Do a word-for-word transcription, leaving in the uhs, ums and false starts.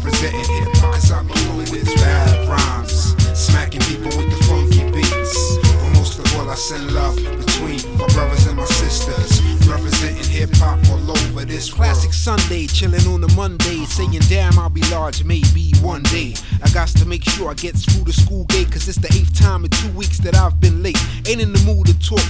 representing hip hop. Cause I'm doing this bad rhymes, smacking people with the funky beats. But most of all I send love between my brothers and my sisters, representing hip hop all over this classic world. Sunday, chilling on a Monday, saying damn I'll be large maybe one day. I got to make sure I get through the school gate, cause it's the eighth time in two weeks that I've been late. Ain't in the mood to talk